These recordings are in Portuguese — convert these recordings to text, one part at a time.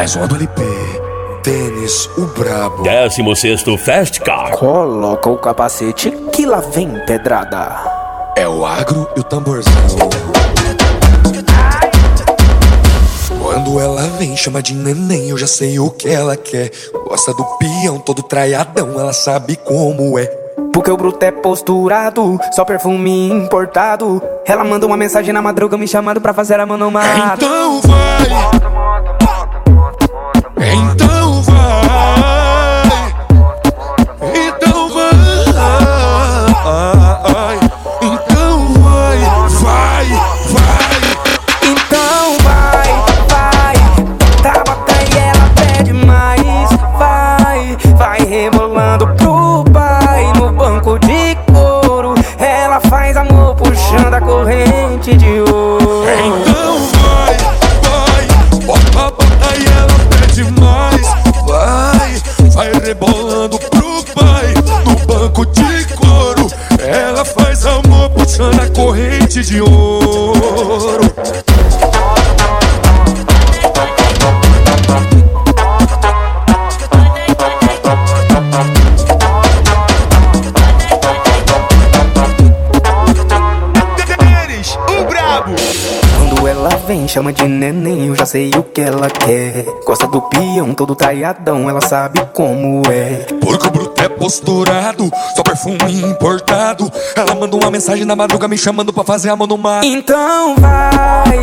Mais uma do LP. Tênis, o brabo. 16º Fast Car. Coloca o capacete que lá vem pedrada. É o agro e o tamborzão. Quando ela vem, chama de neném, eu já sei o que ela quer. Gosta do peão, todo traiadão, ela sabe como é. Porque o bruto é posturado, só perfume importado. Ela manda uma mensagem na madruga me chamando pra fazer a mão no mar. Então vai, então vai, então vai, então vai, vai, vai. Então vai, tá bota e ela pede mais. Vai rebolando pro pai no banco de couro. Ela faz amor puxando a corrente de ouro. Então vai, bota e ela pede mais. Vai rebolando pro pai no banco de couro. Ela faz amor puxando a corrente de ouro. Quando ela vem, chama de neném, eu já sei o que ela quer. Gosta do peão, todo traiadão, ela sabe como é. Porque o bruto é posturado, só perfume importado. Ela manda uma mensagem na madruga me chamando pra fazer a mão no mar. Então vai,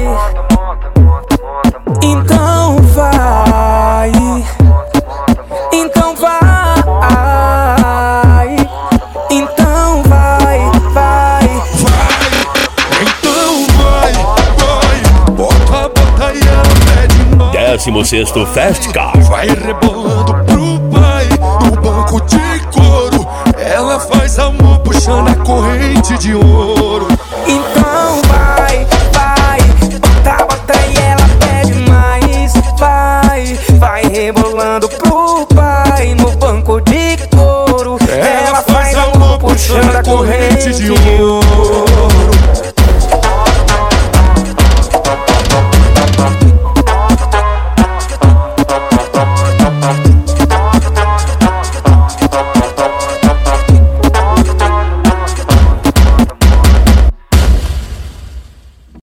então vai, então vai, então vai. Então vai, bota e ela pede mais. 16º Fast Car. Vai rebolando pro pai no banco de couro. Ela faz amor puxando a corrente de ouro. Então